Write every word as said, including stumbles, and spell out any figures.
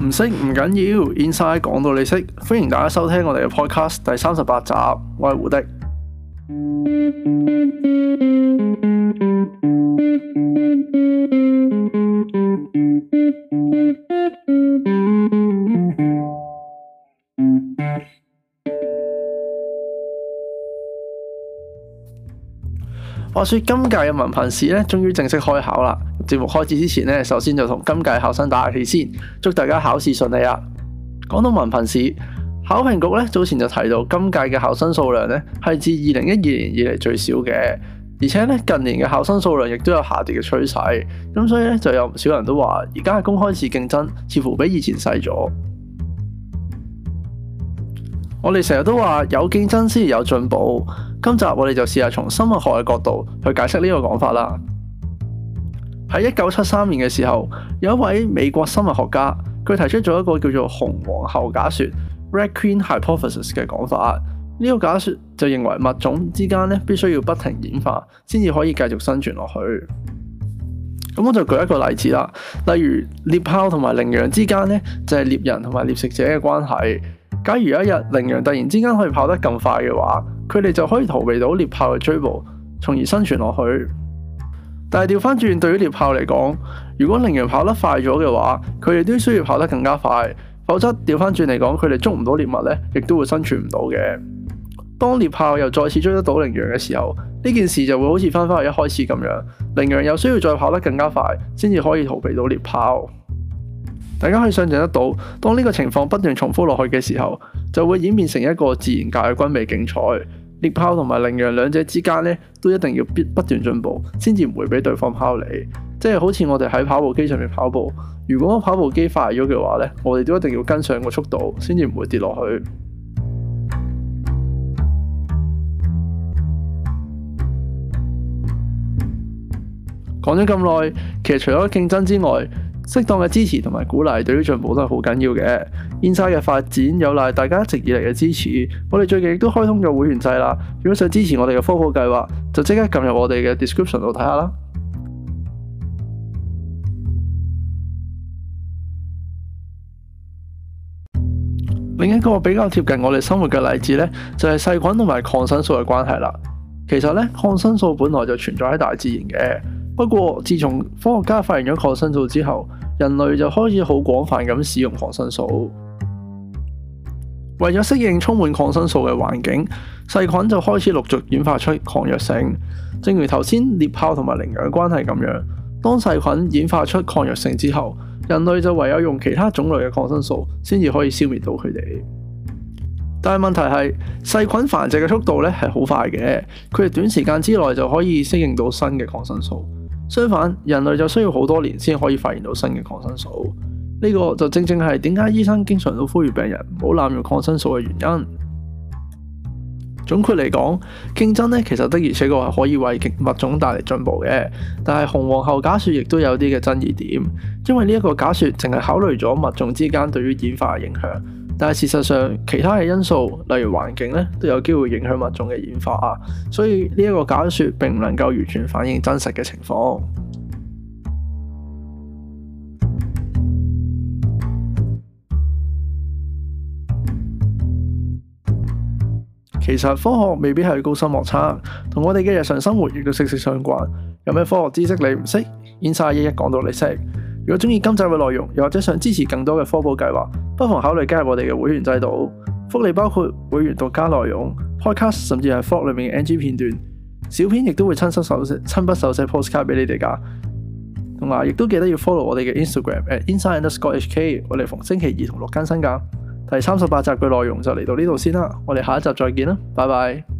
唔識唔緊要 ，Inside 講到你識，歡迎大家收聽我哋嘅 podcast 第三十八集，我係胡迪。話說今屆嘅文憑試咧，終於正式開考啦！節目開始之前咧，首先就同今屆考生打下氣先，祝大家考試順利啊！講到文憑試，考評局咧早前就提到今屆嘅考生數量咧係自二零一二年以嚟最少嘅，而且咧近年嘅考生數量亦都有下跌嘅趨勢，咁所以咧就有唔少人都話，而家嘅公開試競爭似乎比以前細咗。我哋成日都話有競爭先有進步，今集我哋就試下從生物學嘅角度去解釋呢個講法啦。喺一九七三年嘅時候，有一位美國生物學家，佢提出咗一個叫做紅皇后假說 （Red Queen Hypothesis） 嘅講法。呢、這個假說就認為物種之間咧必須要不停演化，先至可以繼續生存落去。咁我就舉一個例子啦，例如獵豹同埋羚羊之間咧就係獵人同埋獵食者嘅關係。假如有一日羚羊突然之間可以跑得更快嘅話，佢哋就可以逃避到獵豹嘅追捕，從而生存落去。但係調翻轉，對於獵豹嚟講，如果羚羊跑得快咗嘅話，佢哋都需要跑得更加快，否則調翻轉嚟講，佢哋捉唔到獵物咧，亦都會生存唔到嘅。當獵豹又再次追得到羚羊嘅時候，呢件事就會好似翻返去一開始咁樣，羚羊又需要再跑得更加快，先至可以逃避到獵豹。大家可以想象得到，當呢個情況不斷重複落去嘅時候，就會演變成一個自然界嘅軍備競賽。獵豹同埋羚羊兩者之間咧，都一定要必不斷進步，先至唔會俾對方拋離。即係好似我哋喺跑步機上面跑步，如果跑步機快咗嘅話咧，我哋都一定要跟上個速度，先至唔會跌落去。講咗咁耐，其實除咗競爭之外，適當嘅支持同埋鼓勵對於進步都係好緊要嘅。Inside 嘅發展有賴大家一直以嚟嘅支持，我哋最近亦都開通咗會員制啦。如果想支持我哋嘅科普計劃，就即刻撳入我哋嘅 description 度睇下啦。另一個比較貼近我哋生活嘅例子呢，就係細菌同埋抗生素嘅關係啦。其實呢，抗生素本來就存在喺大自然嘅。不過，自從科學家發現咗抗生素之後，人類就開始好廣泛咁使用抗生素。為咗適應充滿抗生素嘅環境，細菌就開始陸續演化出抗藥性。正如頭先獵豹同埋羚羊嘅關係咁樣，當細菌演化出抗藥性之後，人類就唯有用其他種類嘅抗生素，先至可以消滅到佢哋。但係問題係，細菌繁殖嘅速度咧係好快嘅，佢哋短時間之內就可以適應到新嘅抗生素。相反，人類就需要好多年先可以發現到新嘅抗生素。呢個就正正係點解醫生經常都呼籲病人唔好濫用抗生素嘅原因。總括嚟講，競爭咧其實的而且確係可以為物種帶嚟進步嘅，但係紅皇后假說亦都有啲嘅爭議點，因為呢一個假說淨係考慮咗物種之間對於演化嘅影響。但係事實上，其他嘅因素，例如環境咧，都有機會影響物種嘅演化啊。所以呢一個假說並唔能夠完全反映真實嘅情況。其實科學未必係高深莫測，同我哋嘅日常生活亦都息息相關。有咩科學知識你唔識，Inside一一講到你識。如果中意今集嘅內容，又或者想支持更多嘅科普計劃，不妨考慮加入我哋嘅會員制度。福利包括會員獨家內容、podcast 甚至係 vlog 裏面嘅 N G 片段，小編亦都會親手手寫、親筆手寫 postcard 俾你哋噶。同埋亦都記得要 follow 我哋嘅 Instagram at inside underscore H K， 我哋逢星期二同六更新噶。第三十八集嘅內容就嚟到呢度先啦，我哋下一集再見啦，拜拜。